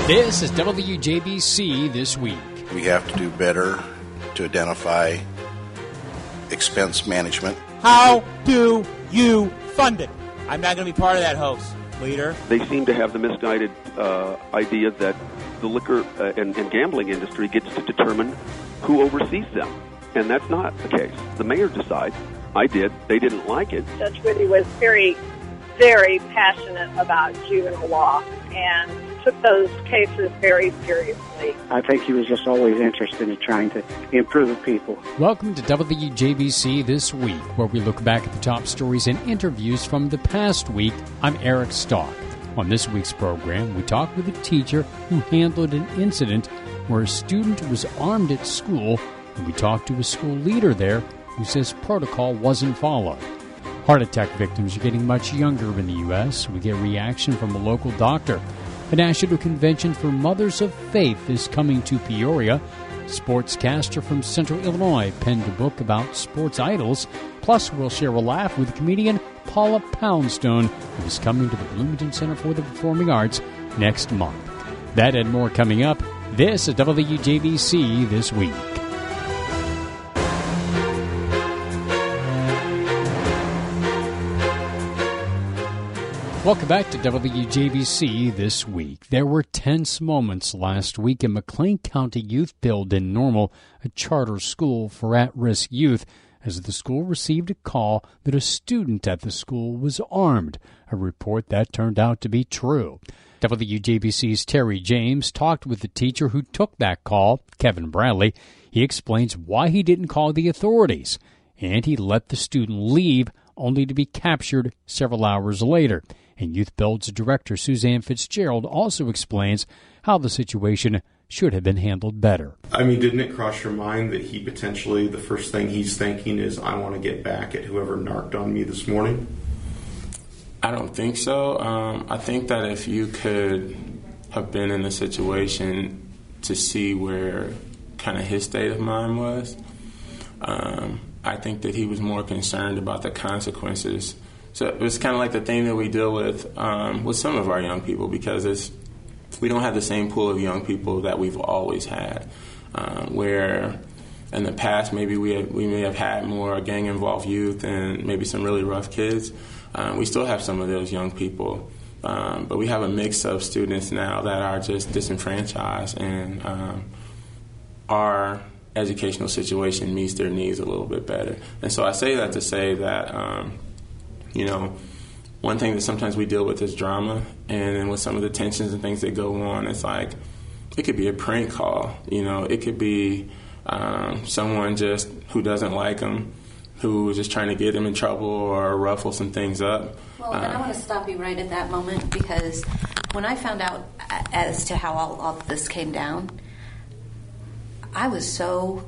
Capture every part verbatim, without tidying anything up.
This is W J B C This Week. We have to do better to identify expense management. How do you fund it? I'm not going to be part of that hoax, leader. They seem to have the misguided uh, idea that the liquor uh, and, and gambling industry gets to determine who oversees them. And that's not the case. The mayor decides. I did. They didn't like it. Judge Whitty was very, very passionate about juvenile law and took those cases very seriously. I think he was just always interested in trying to improve people. Welcome to W J B C This Week, where we look back at the top stories and interviews from the past week. I'm Eric Stock. On this week's program, we talk with a teacher who handled an incident where a student was armed at school, and we talk to a school leader there who says protocol wasn't followed. Heart attack victims are getting much younger in the U S We get reaction from a local doctor. A national convention for Mothers of Faith is coming to Peoria. Sportscaster from Central Illinois penned a book about sports idols. Plus, we'll share a laugh with comedian Paula Poundstone, who is coming to the Bloomington Center for the Performing Arts next month. That and more coming up. This is W J B C This Week. Welcome back to W J B C This Week. There were tense moments last week in McLean County Youth Build in Normal, a charter school for at-risk youth, as the school received a call that a student at the school was armed, a report that turned out to be true. W J B C's Terry James talked with the teacher who took that call, Kevin Bradley. He explains why he didn't call the authorities, and he let the student leave only to be captured several hours later. And Youth Build's director, Suzanne Fitzgerald, also explains how the situation should have been handled better. I mean, didn't it cross your mind that he potentially, the first thing he's thinking is, I want to get back at whoever narked on me this morning? I don't think so. Um, I think that if you could have been in the situation to see where kind of his state of mind was, um, I think that he was more concerned about the consequences. So it was kind of like the thing that we deal with um, with some of our young people, because it's we don't have the same pool of young people that we've always had, um, where in the past maybe we have, we may have had more gang-involved youth and maybe some really rough kids. Um, we still have some of those young people, um, but we have a mix of students now that are just disenfranchised, and um, our educational situation meets their needs a little bit better. And so I say that to say that um, You know, one thing that sometimes we deal with is drama, and then with some of the tensions and things that go on, it's like it could be a prank call. You know, it could be um, someone just who doesn't like them, who is just trying to get them in trouble or ruffle some things up. Well, and um, I want to stop you right at that moment, because when I found out as to how all of this came down, I was so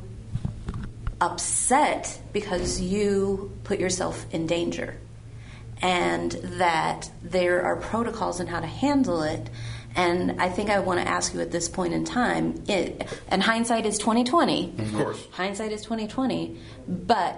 upset because you put yourself in danger. And that there are protocols on how to handle it. And I think I want to ask you at this point in time, it, and hindsight is twenty twenty. Of course. Hindsight is twenty twenty. But,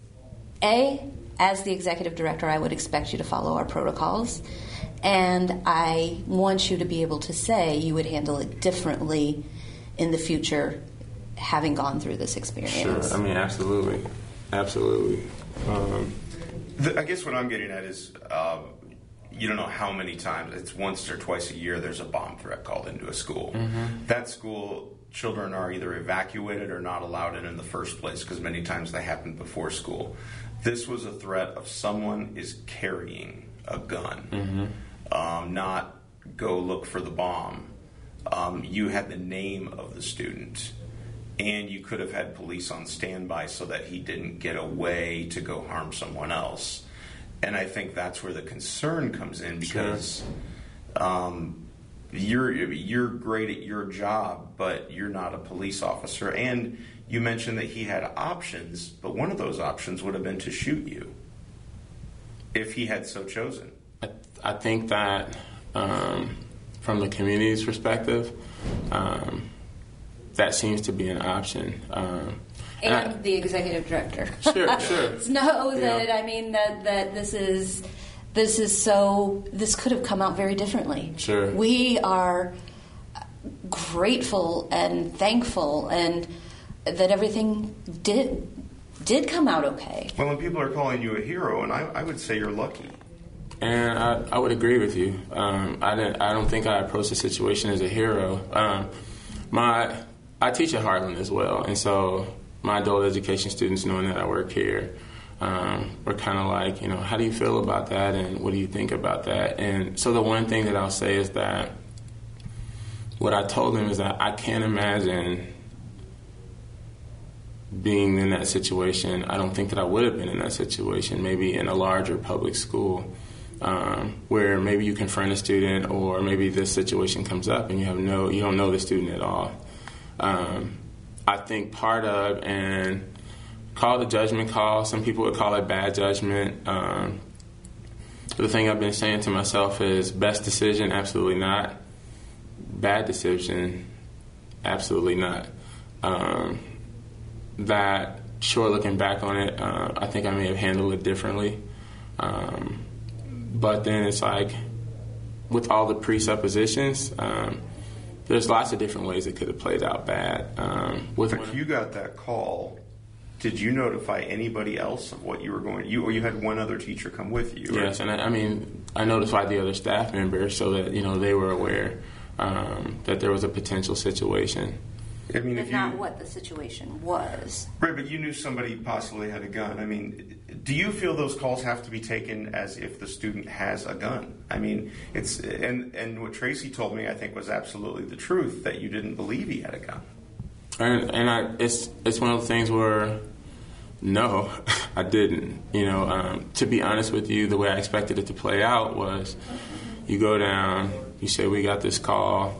A, as the executive director, I would expect you to follow our protocols. And I want you to be able to say you would handle it differently in the future, having gone through this experience. Sure. I mean, absolutely. Absolutely. Um, I guess what I'm getting at is uh, you don't know how many times, it's once or twice a year, there's a bomb threat called into a school. Mm-hmm. That school, children are either evacuated or not allowed in in the first place, because many times they happen before school. This was a threat of someone is carrying a gun, mm-hmm. um, not go look for the bomb. Um, you had the name of the student, and you could have had police on standby so that he didn't get away to go harm someone else. And I think that's where the concern comes in, because sure. um, you're you're great at your job, but you're not a police officer. And you mentioned that he had options, but one of those options would have been to shoot you if he had so chosen. I, I think that um, from the community's perspective, um, that seems to be an option. Um, and and I, the executive director. Sure, sure. know that, yeah. I mean, that, that this is this is so, this could have come out very differently. Sure. We are, grateful and thankful, and that everything did did come out okay. Well, when people are calling you a hero, and I, I would say you're lucky. And I, I would agree with you. Um, I didn't. I don't think I approached the situation as a hero. Um, my I teach at Heartland as well, and so my adult education students, knowing that I work here, um, were kind of like, you know, how do you feel about that, and what do you think about that? And so the one thing that I'll say is that what I told them is that I can't imagine being in that situation. I don't think that I would have been in that situation, maybe in a larger public school, um, where maybe you confront a student, or maybe this situation comes up and you have no, you don't know the student at all. Um, I think part of, and call it a judgment call, some people would call it bad judgment. Um, the thing I've been saying to myself is best decision, absolutely not. Bad decision, absolutely not. Um, that, sure, looking back on it, uh, I think I may have handled it differently. Um, but then it's like, with all the presuppositions, um, there's lots of different ways it could have played out bad. Um, with if you got that call, did you notify anybody else of what you were going to, you, or you had one other teacher come with you? Yes, or? and I, I mean, I notified the other staff members so that, you know, they were aware um, that there was a potential situation. I mean, But if not you, what the situation was. Right, but you knew somebody possibly had a gun. I mean, do you feel those calls have to be taken as if the student has a gun? I mean, it's and and what Tracy told me, I think, was absolutely the truth, that you didn't believe he had a gun. And, and I, it's it's one of the things where, no, I didn't. You know, um, to be honest with you, the way I expected it to play out was, you go down, you say, we got this call.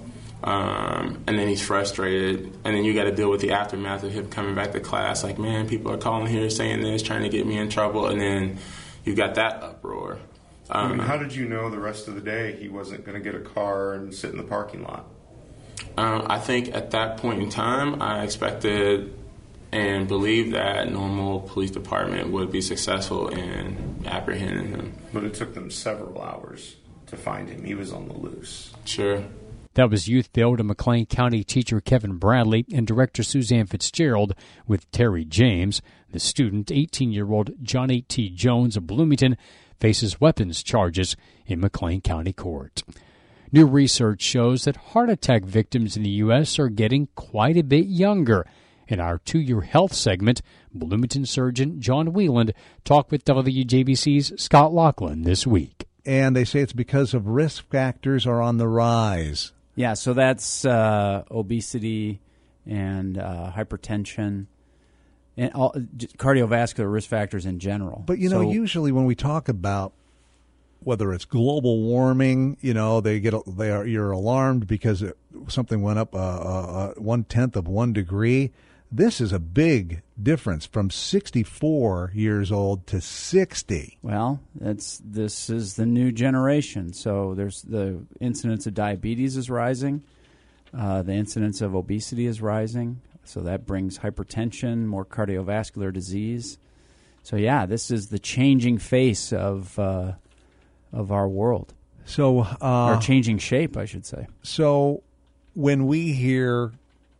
Um, and then he's frustrated, and then you got to deal with the aftermath of him coming back to class, like, man, people are calling here saying this, trying to get me in trouble, and then you got that uproar. Um, I mean, how did you know the rest of the day he wasn't going to get a car and sit in the parking lot? Um, I think at that point in time, I expected and believed that normal police department would be successful in apprehending him. But it took them several hours to find him. He was on the loose. Sure. That was Youth Build and McLean County teacher Kevin Bradley and director Suzanne Fitzgerald with Terry James. The student, eighteen-year-old Johnny T. Jones of Bloomington, faces weapons charges in McLean County Court. New research shows that heart attack victims in the U S are getting quite a bit younger. In our two-year health segment, Bloomington surgeon John Wieland talked with W J B C's Scott Laughlin this week. And they say it's because of risk factors are on the rise. Yeah, so that's uh, obesity and uh, hypertension and all, cardiovascular risk factors in general. But, you know, so, usually when we talk about whether it's global warming, you know, they get they are you're alarmed because it, something went up uh, uh, one tenth of one degree. This is a big difference from sixty-four years old to sixty. Well, that's this is the new generation. So there's the incidence of diabetes is rising. Uh, the incidence of obesity is rising. So that brings hypertension, more cardiovascular disease. So, yeah, this is the changing face of uh, of our world. So, uh, or changing shape, I should say. So when we hear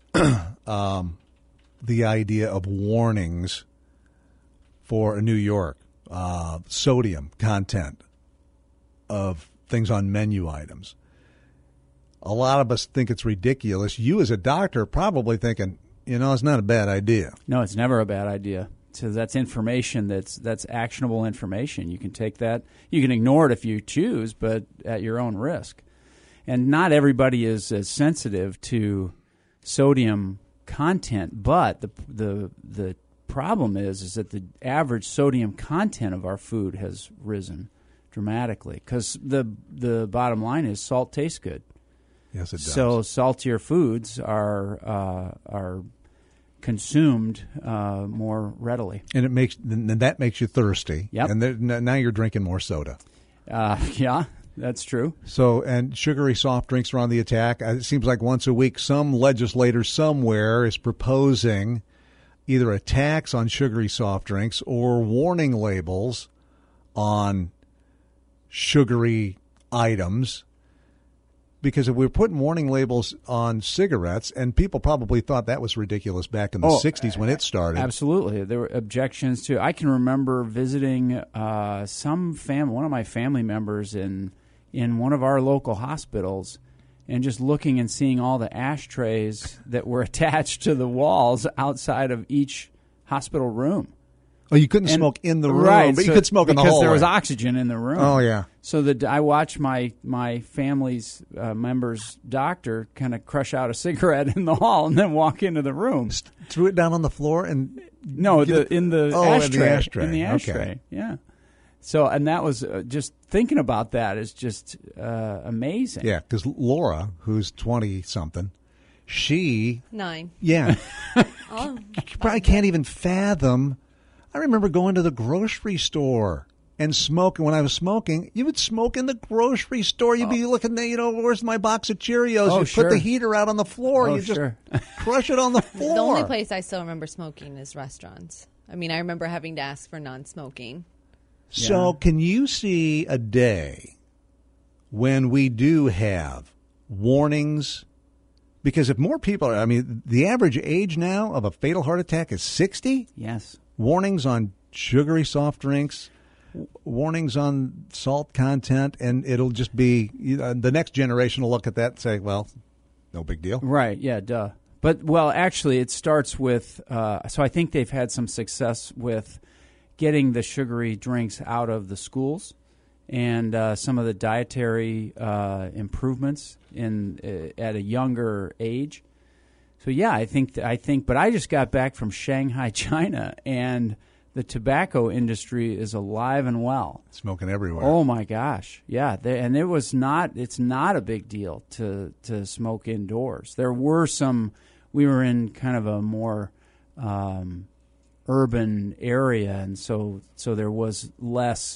um, the idea of warnings for New York, uh, sodium content of things on menu items, a lot of us think it's ridiculous. You as a doctor are probably thinking, you know, it's not a bad idea. No, it's never a bad idea. So that's information that's that's actionable information. You can take that. You can ignore it if you choose, but at your own risk. And not everybody is as sensitive to sodium content, but the the the problem is is that the average sodium content of our food has risen dramatically because the the bottom line is salt tastes good. Yes, it does. So saltier foods are uh, are consumed uh, more readily, and it makes and that makes you thirsty. Yep. And there, now you're drinking more soda. Uh, yeah. That's true. So, and sugary soft drinks are on the attack. It seems like once a week, some legislator somewhere is proposing either a tax on sugary soft drinks or warning labels on sugary items. because if we were putting warning labels on cigarettes, and people probably thought that was ridiculous back in the Oh, sixties when it started. Absolutely. There were objections to I can remember visiting uh, some fam one of my family members in in one of our local hospitals and just looking and seeing all the ashtrays that were attached to the walls outside of each hospital room. Oh, you couldn't And- smoke in the room, right, but you so- could smoke in the because hallway. there was oxygen in the room. Oh, yeah. So that I watched my my family's uh, member's doctor kind of crush out a cigarette in the hall and then walk into the room. Threw it down on the floor and no, get the, it- in the oh, in ashtray. the ashtray. In the Okay. ashtray. Yeah. So and that was uh, just thinking about that is just uh, amazing. Yeah, because Laura, who's twenty something, she Nine. yeah, Oh, you probably can't even fathom. I remember going to the grocery store and smoking. When I was smoking, you would smoke in the grocery store. You'd be looking there, you know, where's my box of Cheerios? Oh, you sure. put the heater out on the floor. Oh, you just sure. crush it on the floor. the only place I still remember smoking is restaurants. I mean, I remember having to ask for non-smoking. So can you see a day when we do have warnings? Because if more people are, I mean, the average age now of a fatal heart attack is sixty. Yes. Warnings on sugary soft drinks, w- warnings on salt content, and it'll just be, uh, the next generation will look at that and say, well, no big deal. Right, yeah, duh. But, well, actually, it starts with, uh, so I think they've had some success with getting the sugary drinks out of the schools and uh, some of the dietary uh, improvements in uh, at a younger age. So, yeah, I think, I think, but I just got back from Shanghai, China, and the tobacco industry is alive and well. Smoking everywhere. Oh my gosh, yeah, they, and it was not. It's not a big deal to to smoke indoors. There were some. We were in kind of a more um, urban area, and so so there was less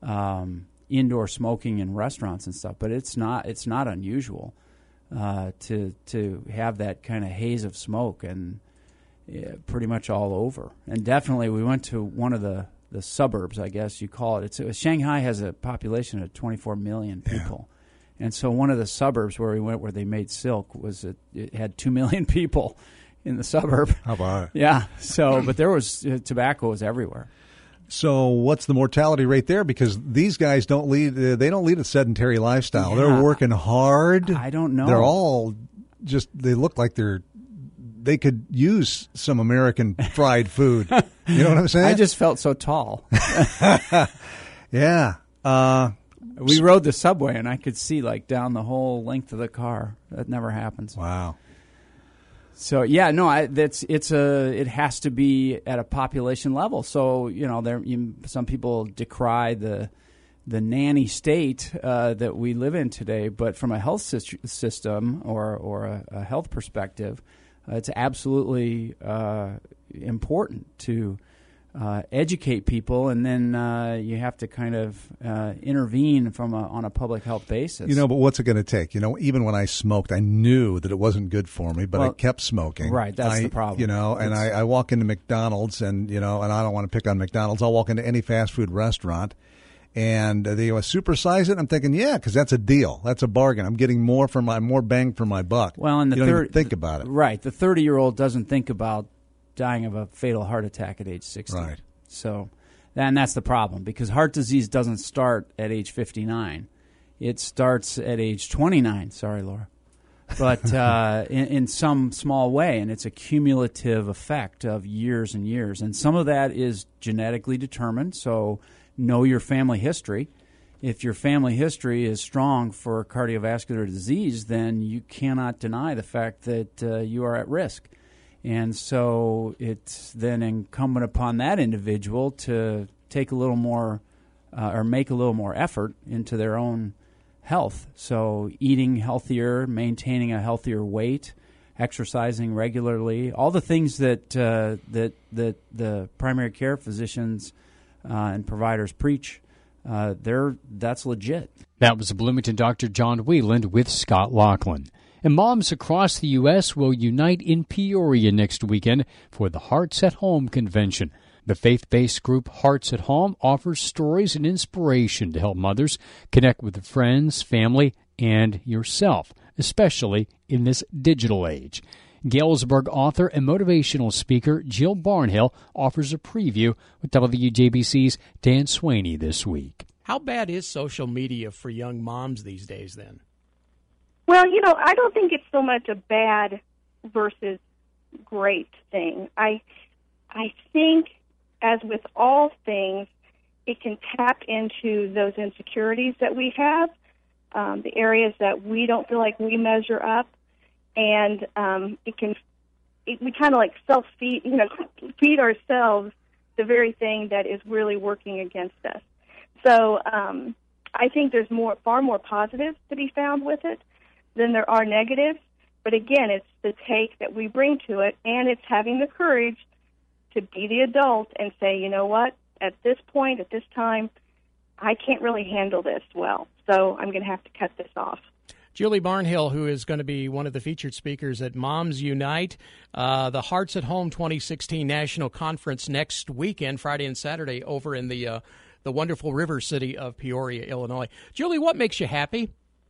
um, indoor smoking in restaurants and stuff. But it's not. It's not unusual uh, to to have that kind of haze of smoke and. Yeah, pretty much all over, and definitely we went to one of the, the suburbs, I guess you call it. It's uh, Shanghai has a population of twenty-four million people, yeah. And so one of the suburbs where we went, where they made silk, was it, it had two million people in the suburb. How about it? Yeah. So, but there was uh, tobacco was everywhere. So what's the mortality rate there? Because these guys don't lead. Uh, they don't lead a sedentary lifestyle. Yeah. They're working hard. I don't know. They're all just. They look like they're. They could use some American fried food. You know what I'm saying? I just felt so tall. Yeah. Uh, we rode the subway, and I could see like down the whole length of the car. That never happens. Wow. So yeah, no, I, that's it's a it has to be at a population level. So you know, there you, some people decry the the nanny state uh, that we live in today, but from a health sy- system or or a, a health perspective. Uh, it's absolutely uh, important to uh, educate people, and then uh, you have to kind of uh, intervene from a, on a public health basis. You know, but what's it going to take? You know, even when I smoked, I knew that it wasn't good for me, but Well, I kept smoking. right, that's I, the problem. You know, and I, I walk into McDonald's, and you know, and I don't want to pick on McDonald's. I'll walk into any fast food restaurant. And they go, supersize it. I'm thinking, yeah, because that's a deal. That's a bargain. I'm getting more for my more bang for my buck. Well, and the you don't third, even think about it. Right. The thirty-year-old doesn't think about dying of a fatal heart attack at age sixty. Right. So, and that's the problem, because heart disease doesn't start at age fifty-nine. It starts at age twenty-nine. Sorry, Laura. But uh, in, in some small way, and it's a cumulative effect of years and years. And some of that is genetically determined, so know your family history. If your family history is strong for cardiovascular disease, then you cannot deny the fact that uh, you are at risk. And so it's then incumbent upon that individual to take a little more uh, or make a little more effort into their own health. So eating healthier, maintaining a healthier weight, exercising regularly, all the things that uh, that that the primary care physicians Uh, and providers preach, uh, they're, that's legit. That was Bloomington Doctor John Wheeland with Scott Laughlin. And moms across the U S will unite in Peoria next weekend for the Hearts at Home convention. The faith-based group Hearts at Home offers stories and inspiration to help mothers connect with friends, family, and yourself, especially in this digital age. Galesburg author and motivational speaker Jill Barnhill offers a preview with W J B C's Dan Sweeney this week. How bad is social media for young moms these days then? Well, you know, I don't think it's so much a bad versus great thing. I I think, as with all things, it can tap into those insecurities that we have, um, the areas that we don't feel like we measure up, and um, it can it, we kind of like self-feed, you know, feed ourselves the very thing that is really working against us. So um, I think there's more, far more positives to be found with it than there are negatives. But again, it's the take that we bring to it, and it's having the courage to be the adult and say, you know what, at this point, at this time, I can't really handle this well, so I'm going to have to cut this off. Julie Barnhill, who is going to be one of the featured speakers at Moms Unite, uh, the Hearts at Home twenty sixteen National Conference next weekend, Friday and Saturday, over in the uh, the wonderful river city of Peoria, Illinois. Julie, what makes you happy?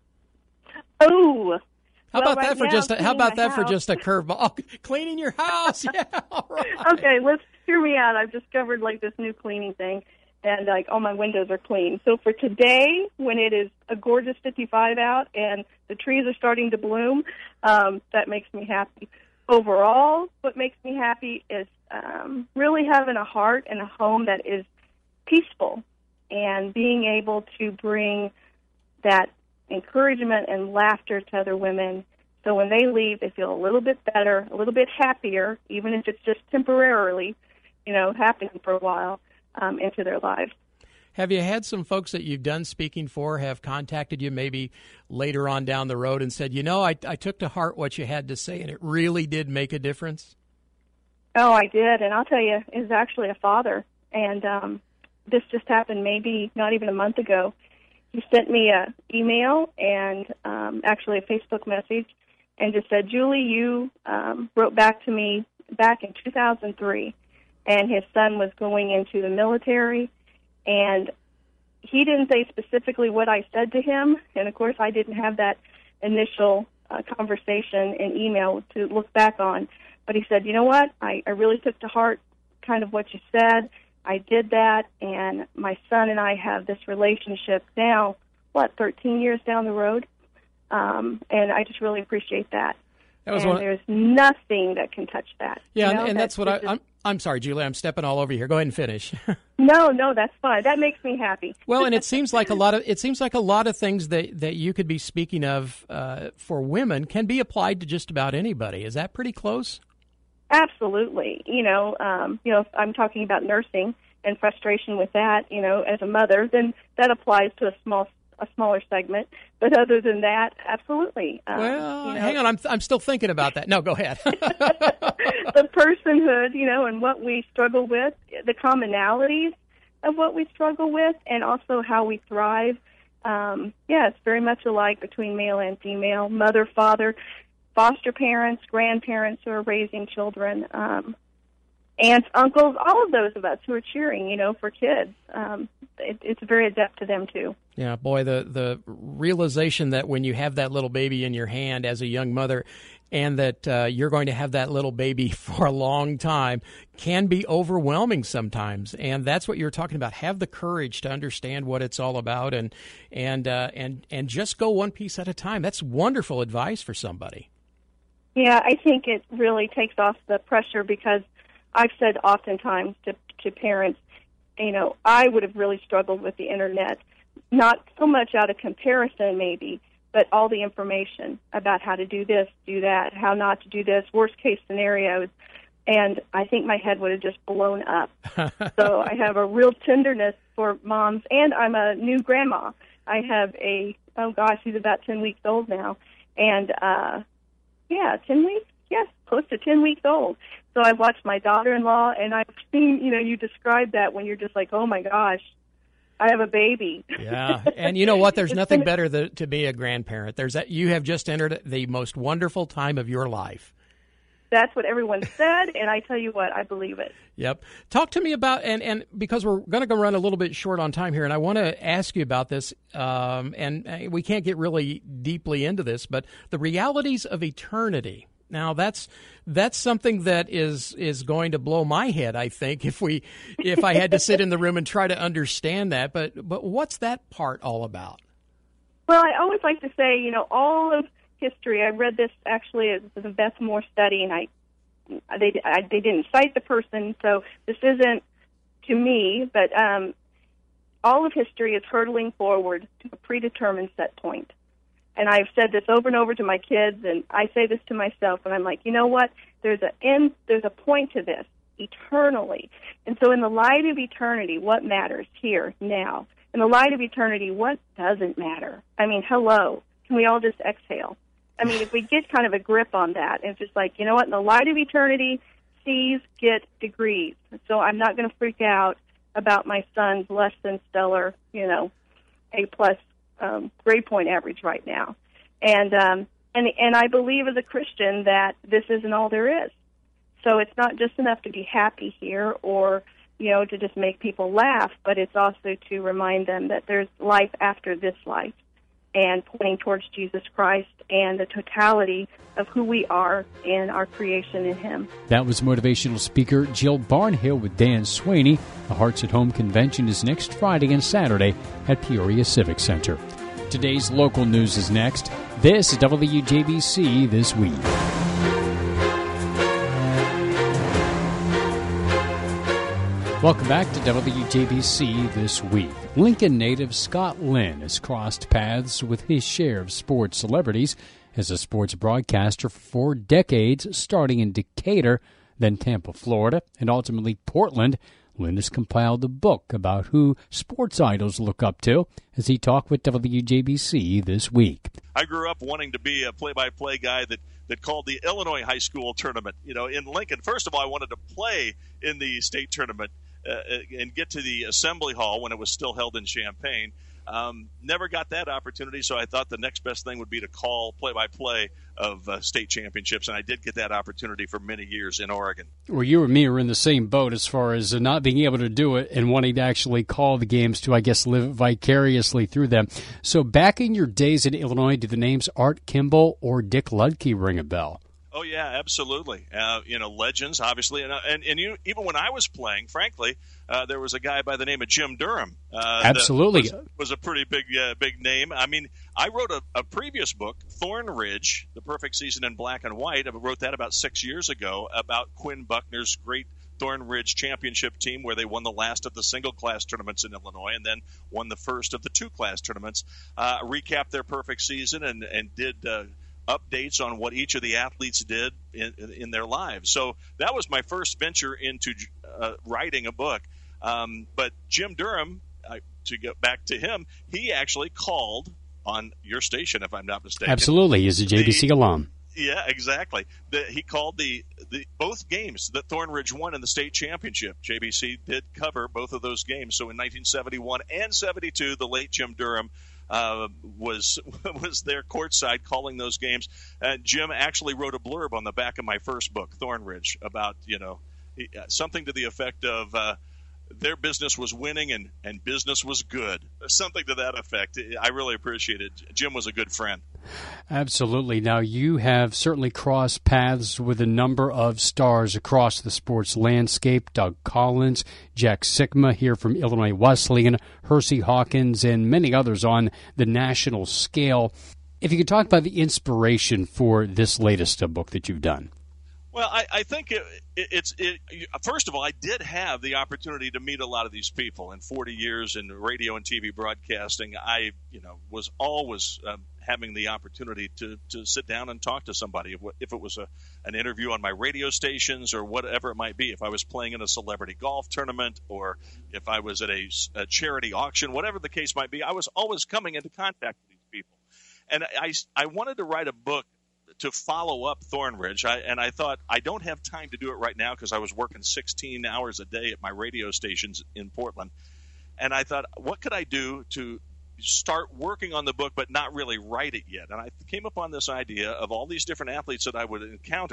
Oh, how well, about right that for now, just a, how about that house. for just a curveball? Oh, cleaning your house, yeah. All right. Okay, let's hear me out. I've discovered like this new cleaning thing, and like all my windows are clean. So for today, when it is a gorgeous fifty-five out and the trees are starting to bloom, um, that makes me happy. Overall, what makes me happy is um, really having a heart and a home that is peaceful, and being able to bring that encouragement and laughter to other women, so when they leave, they feel a little bit better, a little bit happier, even if it's just temporarily, you know, happening for a while um, into their lives. Have you had some folks that you've done speaking for have contacted you maybe later on down the road and said, you know, I, I took to heart what you had to say, and it really did make a difference? Oh, I did, and I'll tell you, it was actually a father, and um, this just happened maybe not even a month ago. He sent me an email and um, actually a Facebook message and just said, Julie, you um, wrote back to me back in two thousand three, and his son was going into the military, and he didn't say specifically what I said to him, and of course I didn't have that initial uh, conversation in email to look back on, but he said, you know what, I, I really took to heart kind of what you said. I did that, and my son and I have this relationship now, what, thirteen years down the road, um, and I just really appreciate that. That was and one... there's nothing that can touch that. Yeah, you know? and, and that's, that's what I, just... I'm, I'm sorry, Julie, I'm stepping all over you here. Go ahead and finish. No, no, that's fine. That makes me happy. Well, and it seems like a lot of it seems like a lot of things that, that you could be speaking of uh, for women can be applied to just about anybody. Is that pretty close? Absolutely. You know, um, you know, if I'm talking about nursing and frustration with that, you know, as a mother, then that applies to a small, a smaller segment. But other than that, absolutely. Um, well, you know, hang on, I'm I'm still thinking about that. No, go ahead. The personhood, you know, and what we struggle with, the commonalities of what we struggle with, and also how we thrive. Um, yeah, it's very much alike between male and female, mother, father, foster parents, grandparents who are raising children, um, aunts, uncles, all of those of us who are cheering, you know, for kids. Um, it, it's very adept to them, too. Yeah, boy, the, the realization that when you have that little baby in your hand as a young mother and that uh, you're going to have that little baby for a long time can be overwhelming sometimes. And that's what you're talking about. Have the courage to understand what it's all about and and uh, and and just go one piece at a time. That's wonderful advice for somebody. Yeah, I think it really takes off the pressure, because I've said oftentimes to, to parents, you know, I would have really struggled with the Internet, not so much out of comparison maybe, but all the information about how to do this, do that, how not to do this, worst case scenarios, and I think my head would have just blown up. So I have a real tenderness for moms, and I'm a new grandma. I have a, oh gosh, she's about ten weeks old now, and uh, yeah, ten weeks? Yes, close to ten weeks old. So I've watched my daughter-in-law, and I've seen, you know, you describe that when you're just like, oh my gosh, I have a baby. Yeah, and you know what? There's nothing better than to be a grandparent. There's that you have just entered the most wonderful time of your life. that's what everyone said, and I tell you what, I believe it. Yep. Talk to me about, and, and because we're going to go run a little bit short on time here, and I want to ask you about this, um, and we can't get really deeply into this, but the realities of eternity. Now, that's that's something that is is going to blow my head, I think, if we if I had to sit in the room and try to understand that. But but what's that part all about? Well, I always like to say, you know, all of history. I read this actually as the Beth Moore study, and I they I, they didn't cite the person, so this isn't to me. But um, all of history is hurtling forward to a predetermined set point. And I've said this over and over to my kids, and I say this to myself, and I'm like, you know what? There's an end. There's a point to this eternally. And so, in the light of eternity, what matters here now? In the light of eternity, what doesn't matter? I mean, hello. Can we all just exhale? I mean, if we get kind of a grip on that, and it's just like, you know what? In the light of eternity, C's get degrees. So I'm not going to freak out about my son's less than stellar, you know, A plus um, grade point average right now. And um, and and I believe as a Christian that this isn't all there is. So it's not just enough to be happy here or, you know, to just make people laugh, but it's also to remind them that there's life after this life, and pointing towards Jesus Christ and the totality of who we are in our creation in Him. That was motivational speaker Jill Barnhill with Dan Sweeney. The Hearts at Home convention is next Friday and Saturday at Peoria Civic Center. Today's local news is next. This is W J B C This Week. Welcome back to W J B C This Week. Lincoln native Scott Lynn has crossed paths with his share of sports celebrities as a sports broadcaster for four decades, starting in Decatur, then Tampa, Florida, and ultimately Portland. Lynn has compiled a book about who sports idols look up to as he talked with W J B C This Week. I grew up wanting to be a play-by-play guy that that called the Illinois high school tournament. You know, in Lincoln, first of all, I wanted to play in the state tournament uh, and get to the assembly hall when it was still held in Champaign. Um, never got that opportunity, so I thought the next best thing would be to call play-by-play of uh, state championships, and I did get that opportunity for many years in Oregon. Well, you and me are in the same boat as far as not being able to do it and wanting to actually call the games to, I guess, live vicariously through them. So back in your days in Illinois, do the names Art Kimball or Dick Ludke ring a bell? Oh, yeah, absolutely. Uh, you know, legends, obviously. And, and, and you, even when I was playing, frankly, uh, there was a guy by the name of Jim Durham. Uh, absolutely. Was, was a pretty big uh, big name. I mean, I wrote a, a previous book, Thorn Ridge, The Perfect Season in Black and White. I wrote that about six years ago about Quinn Buckner's great Thorn Ridge championship team where they won the last of the single-class tournaments in Illinois and then won the first of the two-class tournaments. Uh, recapped their perfect season and, and did uh, – updates on what each of the athletes did in, in their lives. So that was my first venture into uh, writing a book. Um, but Jim Durham, I, to get back to him, he actually called on your station, if I'm not mistaken. Absolutely. He's a J B C the, alum. Yeah, exactly. The, he called the, the both games that Thorn Ridge won in the state championship. J B C did cover both of those games. So in nineteen seventy-one and seventy-two, the late Jim Durham Uh, was was there courtside calling those games. Uh, Jim actually wrote a blurb on the back of my first book, Thorn Ridge, about, you know, something to the effect of uh, their business was winning and, and business was good. Something to that effect. I really appreciate it. Jim was a good friend. Absolutely. Now, you have certainly crossed paths with a number of stars across the sports landscape. Doug Collins, Jack Sikma here from Illinois Wesleyan, Hersey Hawkins, and many others on the national scale. If you could talk about the inspiration for this latest book that you've done. Well, I, I think it, it, it's it, first of all, I did have the opportunity to meet a lot of these people in forty years in radio and T V broadcasting. I, you know, was always um, having the opportunity to, to sit down and talk to somebody. If, if it was a, an interview on my radio stations or whatever it might be, if I was playing in a celebrity golf tournament or if I was at a, a charity auction, whatever the case might be, I was always coming into contact with these people. And I, I wanted to write a book to follow up Thorn Ridge, I, and I thought, I don't have time to do it right now because I was working sixteen hours a day at my radio stations in Portland. And I thought, what could I do to start working on the book but not really write it yet? And I came upon this idea of all these different athletes that I would encounter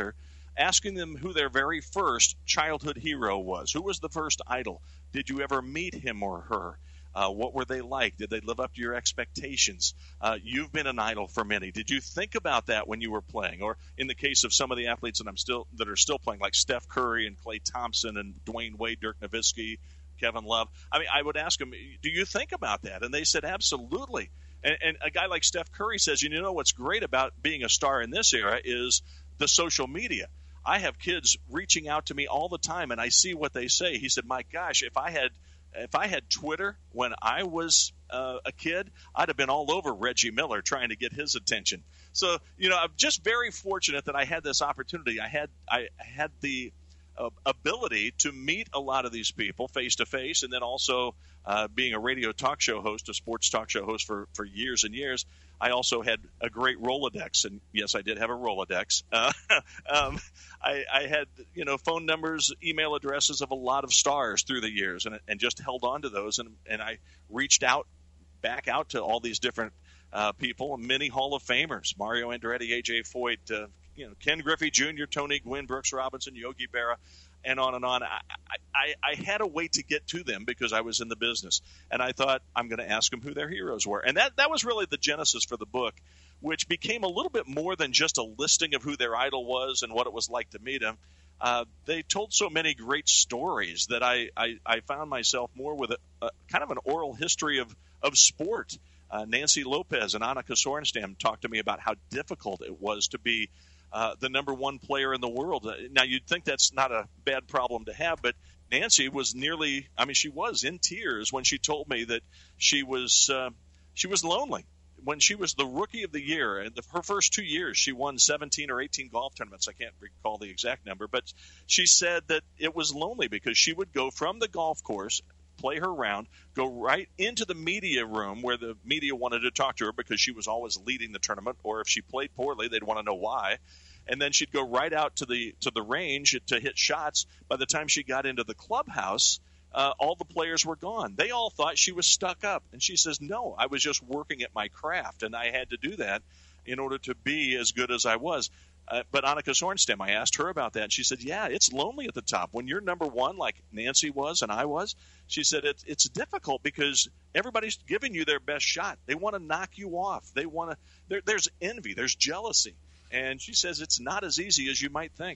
asking them who their very first childhood hero was. Who was the first idol? Did you ever meet him or her? Uh, what were they like? Did they live up to your expectations? Uh, you've been an idol for many. Did you think about that when you were playing? Or in the case of some of the athletes that I'm still that are still playing, like Steph Curry and Klay Thompson and Dwayne Wade, Dirk Nowitzki, Kevin Love. I mean, I would ask them, do you think about that? And they said, absolutely. And, and a guy like Steph Curry says, you know what's great about being a star in this era is the social media. I have kids reaching out to me all the time, and I see what they say. He said, my gosh, if I had if I had Twitter when I was uh, a kid, I'd have been all over Reggie Miller trying to get his attention. So, you know, I'm just very fortunate that I had this opportunity. I had I had the uh, ability to meet a lot of these people face to face, and then also uh, being a radio talk show host, a sports talk show host for, for years and years. I also had a great Rolodex, and yes, I did have a Rolodex. Uh, um, I, I had, you know, phone numbers, email addresses of a lot of stars through the years, and, and just held on to those. And, and I reached out, back out to all these different uh, people, many Hall of Famers: Mario Andretti, A J Foyt, uh, you know, Ken Griffey Junior, Tony Gwynn, Brooks Robinson, Yogi Berra, and on and on. I, I, I had a way to get to them because I was in the business. And I thought, I'm going to ask them who their heroes were. And that, that was really the genesis for the book, which became a little bit more than just a listing of who their idol was and what it was like to meet him. Uh, they told so many great stories that I, I, I found myself more with a, a kind of an oral history of, of sport. Uh, Nancy Lopez and Annika Sorenstam talked to me about how difficult it was to be Uh, the number one player in the world. Now, you'd think that's not a bad problem to have, but Nancy was nearly, I mean, she was in tears when she told me that she was uh, she was lonely. When she was the Rookie of the Year, and the, her first two years, she won seventeen or eighteen golf tournaments. I can't recall the exact number, but she said that it was lonely because she would go from the golf course, play her round, go right into the media room where the media wanted to talk to her because she was always leading the tournament, or if she played poorly, they'd want to know why. And then she'd go right out to the to the range to hit shots. By the time she got into the clubhouse, uh, all the players were gone. They all thought she was stuck up. And she says, no, I was just working at my craft, and I had to do that in order to be as good as I was. Uh, but Annika Sorenstam, I asked her about that, and she said, yeah, it's lonely at the top. When you're number one, like Nancy was and I was, she said it, it's difficult because everybody's giving you their best shot. They want to knock you off. They want to. There, there's envy. There's jealousy. And she says it's not as easy as you might think.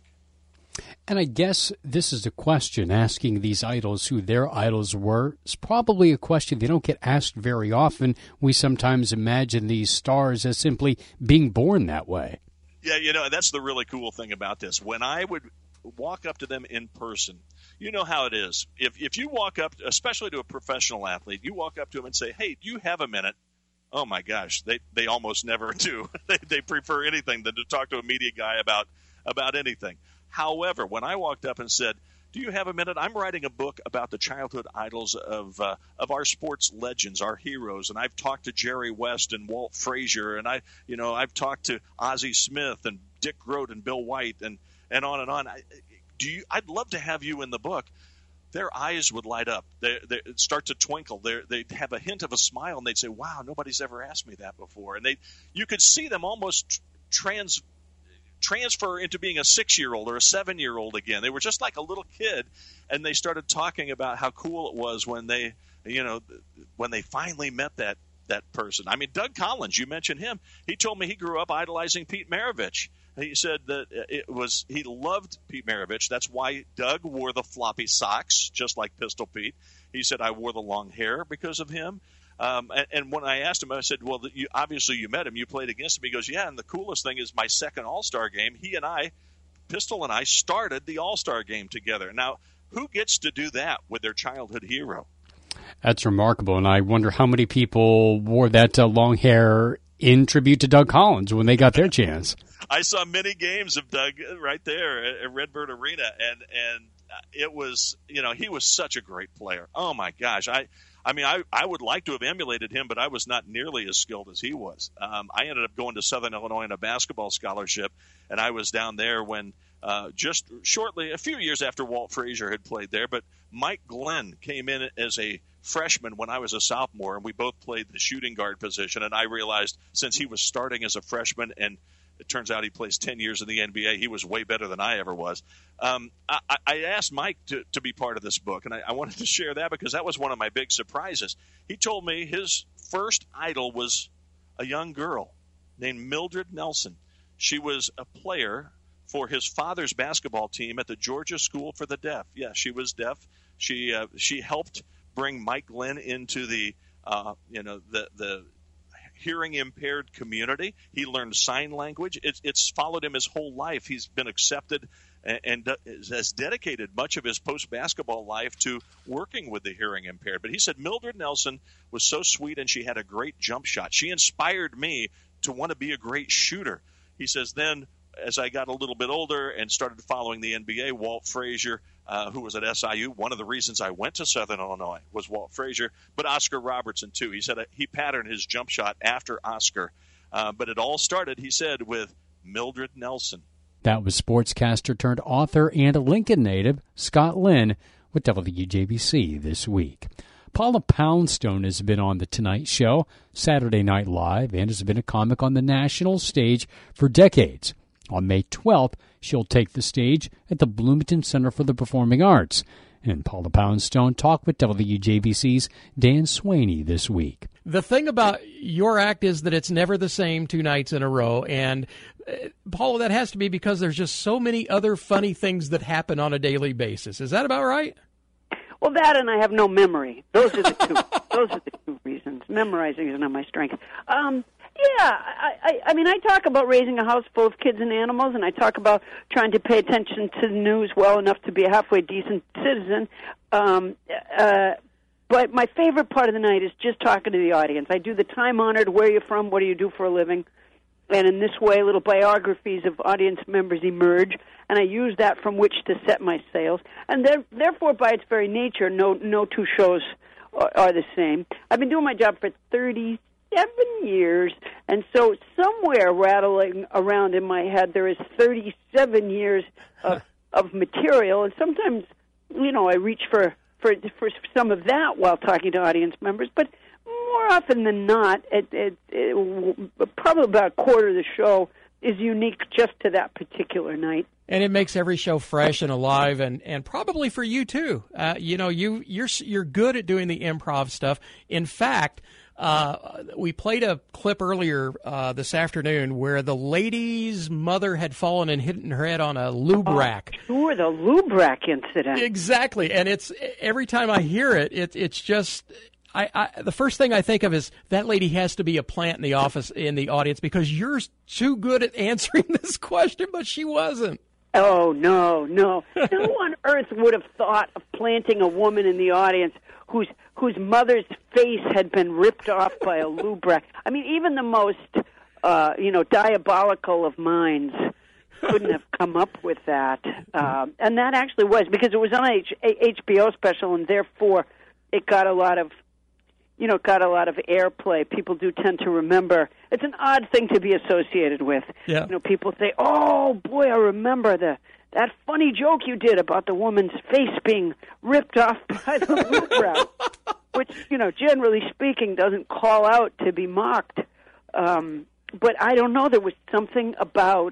And I guess this is a question, asking these idols who their idols were. It's probably a question they don't get asked very often. We sometimes imagine these stars as simply being born that way. Yeah, you know, that's the really cool thing about this. When I would walk up to them in person, you know how it is. If if you walk up, especially to a professional athlete, you walk up to them and say, hey, do you have a minute? Oh, my gosh, they they almost never do. they, they prefer anything than to talk to a media guy about about anything. However, when I walked up and said, do you have a minute? I'm writing a book about the childhood idols of uh, of our sports legends, our heroes, and I've talked to Jerry West and Walt Frazier, and I, you know, I've talked to Ozzie Smith and Dick Groat and Bill White, and, and on and on. I, do you? I'd love to have you in the book. Their eyes would light up. They they start to twinkle. They they'd have a hint of a smile, and they'd say, "Wow, nobody's ever asked me that before." And they, you could see them almost trans. transfer into being a six-year-old or a seven-year-old again. They were just like a little kid, and they started talking about how cool it was when they, you know, when they finally met that that person. I mean, Doug Collins, you mentioned him. He told me he grew up idolizing Pete Maravich. He said that it was he loved Pete Maravich. That's why Doug wore the floppy socks, just like Pistol Pete. He said, I wore the long hair because of him. Um, and, and when I asked him, I said, well, you, obviously you met him. You played against him. He goes, yeah, and the coolest thing is my second All-Star game, he and I, Pistol and I, started the All-Star game together. Now, who gets to do that with their childhood hero? That's remarkable, and I wonder how many people wore that uh, long hair in tribute to Doug Collins when they got their chance. I saw many games of Doug right there at Redbird Arena, and, and it was, you know, he was such a great player. Oh, my gosh. I I mean, I, I would like to have emulated him, but I was not nearly as skilled as he was. Um, I ended up going to Southern Illinois on a basketball scholarship, and I was down there when uh, just shortly, a few years after Walt Frazier had played there, but Mike Glenn came in as a freshman when I was a sophomore, and we both played the shooting guard position, and I realized since he was starting as a freshman and It turns out he plays ten years in the N B A. He was way better than I ever was. Um, I, I asked Mike to, to be part of this book, and I, I wanted to share that because that was one of my big surprises. He told me his first idol was a young girl named Mildred Nelson. She was a player for his father's basketball team at the Georgia School for the Deaf. Yeah, she was deaf. She uh, she helped bring Mike Glenn into the uh, you know the the hearing impaired community. He learned sign language. It's, it's followed him his whole life. He's been accepted and, and has dedicated much of his post basketball life to working with the hearing impaired. But he said Mildred Nelson was so sweet and she had a great jump shot. She inspired me to want to be a great shooter. He says then, as I got a little bit older and started following the N B A, Walt Frazier, uh, who was at S I U, one of the reasons I went to Southern Illinois was Walt Frazier, but Oscar Robertson, too. He said he patterned his jump shot after Oscar. Uh, but it all started, he said, with Mildred Nelson. That was sportscaster turned author and Lincoln native Scott Lynn with W J B C This Week. Paula Poundstone has been on The Tonight Show, Saturday Night Live, and has been a comic on the national stage for decades. On May twelfth, she'll take the stage at the Bloomington Center for the Performing Arts. And Paula Poundstone talked with W J B C's Dan Sweeney this week. The thing about your act is that it's never the same two nights in a row. And, uh, Paula, that has to be because there's just so many other funny things that happen on a daily basis. Is that about right? Well, that and I have no memory. Those are the two. Those are the two reasons. Memorizing is not my strength. Um, yeah, I, I, I mean, I talk about raising a house full of kids and animals, and I talk about trying to pay attention to the news well enough to be a halfway decent citizen. Um, uh, but my favorite part of the night is just talking to the audience. I do the time-honored, where are you from, what do you do for a living? And in this way, little biographies of audience members emerge, and I use that from which to set my sails. And there, therefore, by its very nature, no no two shows are, are the same. I've been doing my job for thirty-seven years, and so somewhere rattling around in my head, there is thirty-seven years of, of material, and sometimes, you know, I reach for, for, for some of that while talking to audience members, but more often than not, it, it, it, probably about a quarter of the show is unique just to that particular night. And it makes every show fresh and alive, and, and probably for you too. Uh, you know, you you're you're good at doing the improv stuff. In fact, uh, we played a clip earlier uh, this afternoon where the lady's mother had fallen and hit her head on a lube oh, rack. Sure, the lube rack incident. Exactly, and it's every time I hear it, it it's just. I, I, the first thing I think of is that lady has to be a plant in the office, in the audience, because you're too good at answering this question, but she wasn't. Oh, no, no. Who on earth would have thought of planting a woman in the audience whose whose mother's face had been ripped off by a lube rack? I mean, even the most, uh, you know, diabolical of minds couldn't have come up with that. Uh, and that actually was, because it was on a H B O special, and therefore it got a lot of you know, got a lot of airplay. People do tend to remember. It's an odd thing to be associated with. Yeah. You know, people say, "Oh boy, I remember the that funny joke you did about the woman's face being ripped off by the lube rack," which, you know, generally speaking, doesn't call out to be mocked. Um, but I don't know. There was something about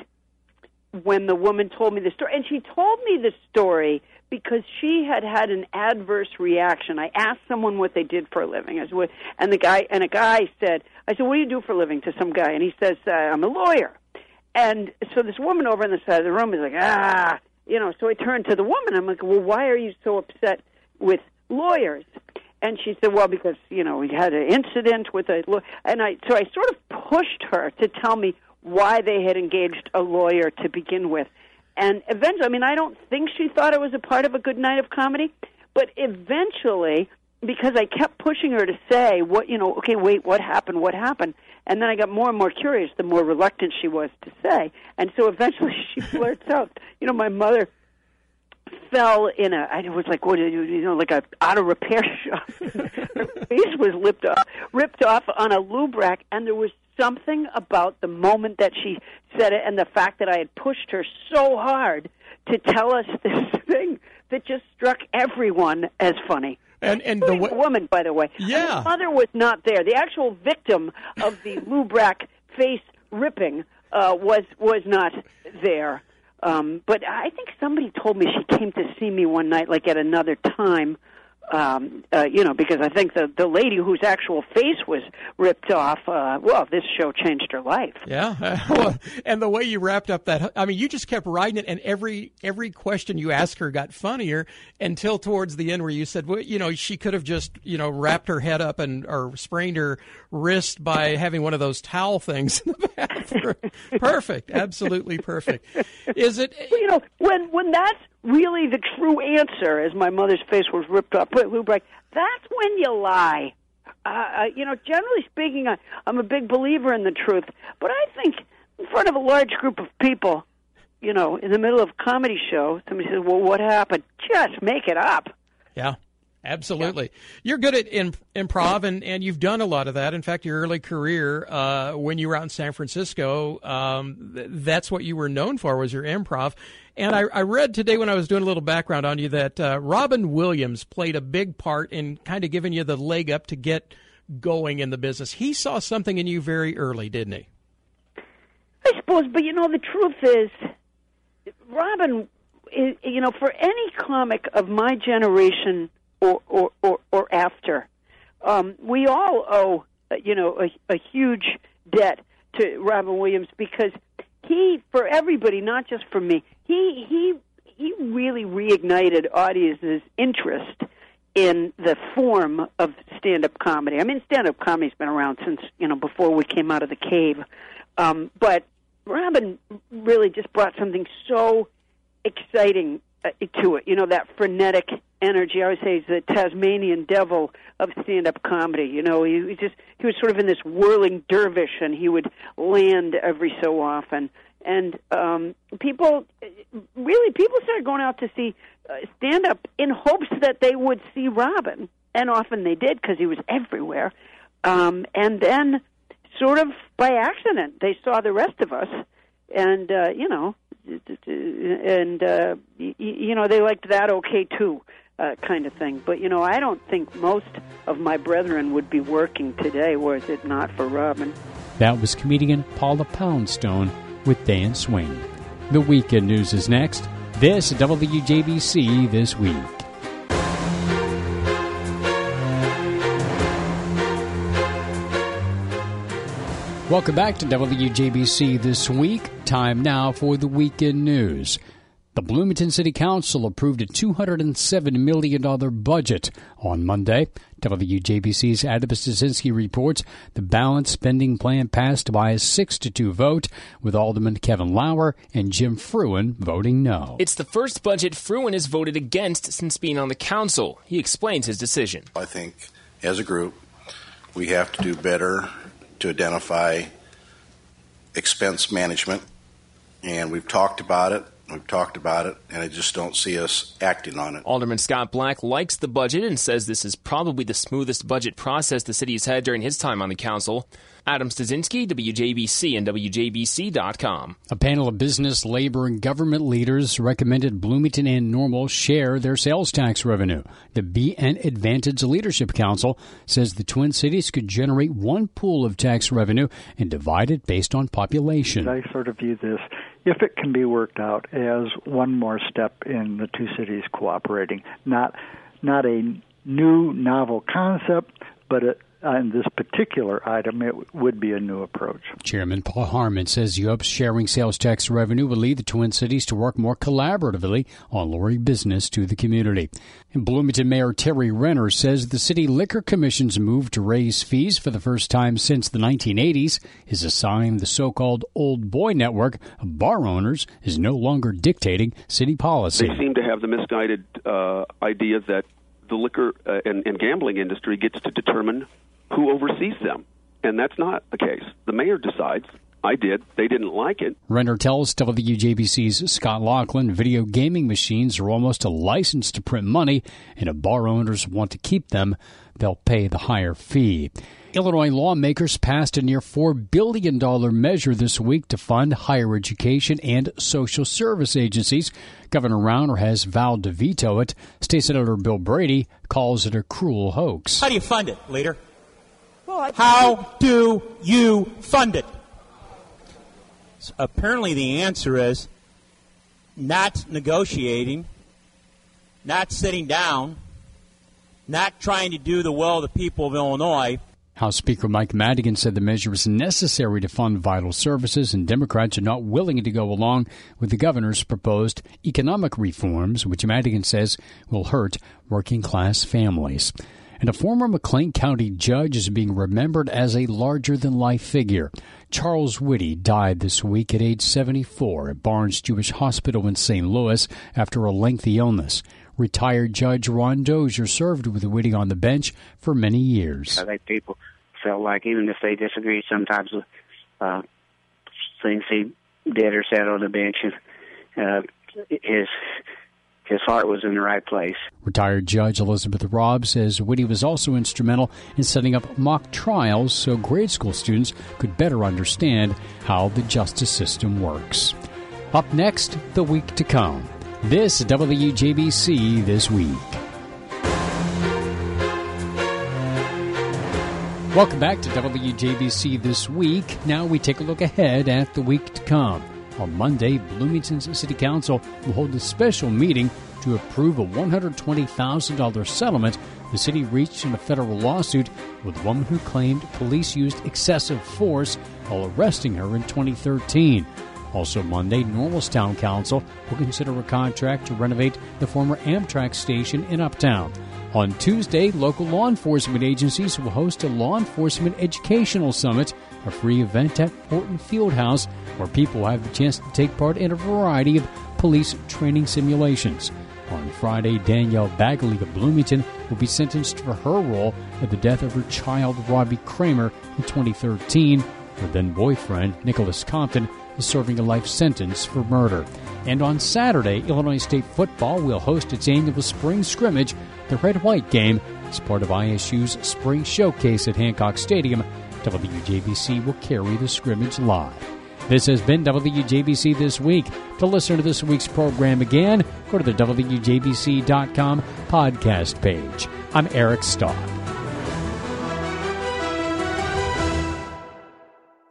when the woman told me the story, and she told me the story because she had had an adverse reaction. I asked someone what they did for a living, as what, and the guy and a guy said, "I said, what do you do for a living?" to some guy, and he says, uh, "I'm a lawyer." And so this woman over on the side of the room is like, ah, you know. So I turned to the woman. I'm like, "Well, why are you so upset with lawyers?" And she said, "Well, because you know we had an incident with a," and I so I sort of pushed her to tell me why they had engaged a lawyer to begin with. And eventually, I mean, I don't think she thought it was a part of a good night of comedy, but eventually, because I kept pushing her to say, what, you know, okay, wait, what happened, what happened? And then I got more and more curious, the more reluctant she was to say. And so eventually she blurts out, you know, my mother fell in a, I was like, what, you know, like a auto repair shop. Her face was ripped off, ripped off on a lube rack, and there was something about the moment that she said it and the fact that I had pushed her so hard to tell us this thing that just struck everyone as funny. And and the w- woman, by the way, yeah, her mother was not there. The actual victim of the lube rack face ripping uh, was was not there. Um, but I think somebody told me she came to see me one night, like at another time. Um, uh, you know, because I think the the lady whose actual face was ripped off, uh, well, this show changed her life. Yeah. And the way you wrapped up that, I mean, you just kept riding it, and every every question you asked her got funnier until towards the end where you said, well, you know, she could have just, you know, wrapped her head up and or sprained her wrist by having one of those towel things in the bathroom. Perfect. Absolutely perfect. Is it? You know, when when that's really the true answer, as my mother's face was ripped up, that's when you lie. Uh, you know, generally speaking, I, I'm a big believer in the truth, but I think in front of a large group of people, you know, in the middle of a comedy show, somebody says, well, what happened? Just make it up. Yeah. Absolutely. You're good at imp- improv, and, and you've done a lot of that. In fact, your early career, uh, when you were out in San Francisco, um, th- that's what you were known for, was your improv. And I, I read today when I was doing a little background on you that uh, Robin Williams played a big part in kind of giving you the leg up to get going in the business. He saw something in you very early, didn't he? I suppose, but you know, the truth is, Robin, is, you know, for any comic of my generation or or, or, or after, um, we all owe, you know, a, a huge debt to Robin Williams, because he, for everybody, not just for me, he he he really reignited audiences' interest in the form of stand-up comedy. I mean, stand-up comedy's been around since, you know, before we came out of the cave. Um, but Robin really just brought something so exciting uh, to it. You know, that frenetic energy. I always say he's the Tasmanian devil of stand-up comedy. You know, he, he just he was sort of in this whirling dervish, and he would land every so often. And um, people, really, people started going out to see uh, stand-up in hopes that they would see Robin. And often they did, because he was everywhere. Um, and then, sort of by accident, they saw the rest of us. And, uh, you know, and, uh, y- you know, they liked that okay, too, uh, kind of thing. But, you know, I don't think most of my brethren would be working today, was it not for Robin. That was comedian Paula Poundstone with Dan Swain. The weekend news is next. This is W J B C This Week. Welcome back to W J B C This Week. Time now for the weekend news. The Bloomington City Council approved a two hundred seven million dollars budget on Monday. W J B C's Adam Stasinski reports the balanced spending plan passed by a six to two vote, with Alderman Kevin Lauer and Jim Fruin voting no. It's the first budget Fruin has voted against since being on the council. He explains his decision. I think, as a group, we have to do better to identify expense management, and we've talked about it. We've talked about it, and I just don't see us acting on it. Alderman Scott Black likes the budget and says this is probably the smoothest budget process the city has had during his time on the council. Adam Stasinski, W J B C and W J B C dot com. A panel of business, labor, and government leaders recommended Bloomington and Normal share their sales tax revenue. The B N Advantage Leadership Council says the Twin Cities could generate one pool of tax revenue and divide it based on population. I sort of view this, if it can be worked out, as one more step in the two cities cooperating. Not, not a new, novel concept, but a on this particular item, it would be a new approach. Chairman Paul Harmon says U P's sharing sales tax revenue will lead the Twin Cities to work more collaboratively on luring business to the community. And Bloomington Mayor Terry Renner says the City Liquor Commission's move to raise fees for the first time since the nineteen eighties is a sign the so-called old boy network of bar owners is no longer dictating city policy. They seem to have the misguided uh, idea that the liquor uh, and, and gambling industry gets to determine who oversees them. And that's not the case. The mayor decides. I did. They didn't like it. Renner tells W J B C's Scott Laughlin video gaming machines are almost a license to print money, and if bar owners want to keep them, they'll pay the higher fee. Illinois lawmakers passed a near four billion dollars measure this week to fund higher education and social service agencies. Governor Rauner has vowed to veto it. State Senator Bill Brady calls it a cruel hoax. How do you fund it, leader? How do you fund it? So apparently the answer is not negotiating, not sitting down, not trying to do the will of the people of Illinois. House Speaker Mike Madigan said the measure is necessary to fund vital services, and Democrats are not willing to go along with the governor's proposed economic reforms, which Madigan says will hurt working-class families. And a former McLean County judge is being remembered as a larger-than-life figure. Charles Whitty died this week at age seventy-four at Barnes Jewish Hospital in Saint Louis after a lengthy illness. Retired Judge Ron Dozier served with Whitty on the bench for many years. I think people felt like even if they disagreed sometimes with uh, things he did or said on the bench, uh, his his heart was in the right place. Retired Judge Elizabeth Robb says Whitty was also instrumental in setting up mock trials so grade school students could better understand how the justice system works. Up next, the week to come. This is W J B C This Week. Welcome back to W J B C This Week. Now we take a look ahead at the week to come. On Monday, Bloomington's City Council will hold a special meeting to approve a one hundred twenty thousand dollars settlement the city reached in a federal lawsuit with a woman who claimed police used excessive force while arresting her in twenty thirteen. Also Monday, Norristown Council will consider a contract to renovate the former Amtrak station in Uptown. On Tuesday, local law enforcement agencies will host a law enforcement educational summit, a free event at Horton Fieldhouse where people will have the chance to take part in a variety of police training simulations. On Friday, Danielle Bagley of Bloomington will be sentenced for her role in the death of her child, Robbie Kramer, in twenty thirteen. Her then-boyfriend, Nicholas Compton, is serving a life sentence for murder. And on Saturday, Illinois State football will host its annual spring scrimmage, the Red-White game, as part of I S U's spring showcase at Hancock Stadium. W J B C will carry the scrimmage live. This has been W J B C This Week. To listen to this week's program again, go to the W J B C dot com podcast page. I'm Eric Stock.